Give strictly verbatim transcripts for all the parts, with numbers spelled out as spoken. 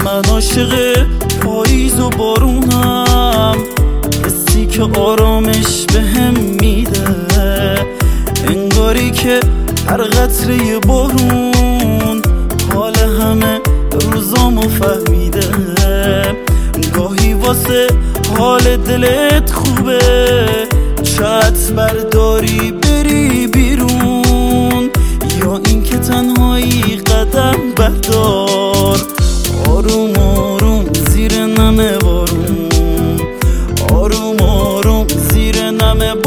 من عاشق پاییز و بارونم، حسی که آرامش بهم میده، انگاری که هر قطره بارون حال همه روزامو فهمیده. گاهی واسه حال دلت خوبه چت برداری بری بیرون، یا اینکه تنهایی قدم بردار، آروم آروم زیر نم بارون، آروم آروم زیر نم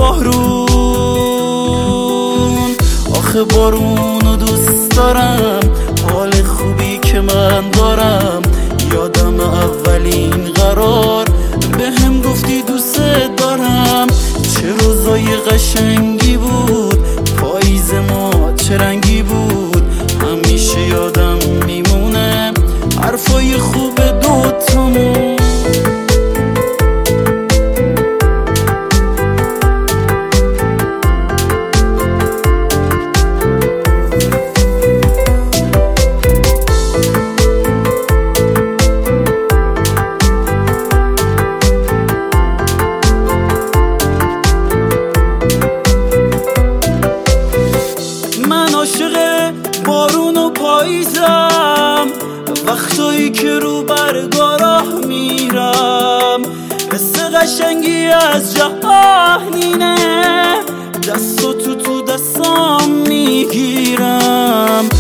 بارون. آخه بارونو دوست دارم، حال خوبی که من دارم، یادم اولین قرار بهم گفتی دوست دارم. چه روزای قشنگی بود، پاییز ما چه رنگی بود، همیشه یادم میمونه حرفای خوب دوتامون. بارون و پاییزم، وقتایی که رو برگاراه میرم، حس قشنگی از جهانینه، دستو تو تو دستام میگیرم.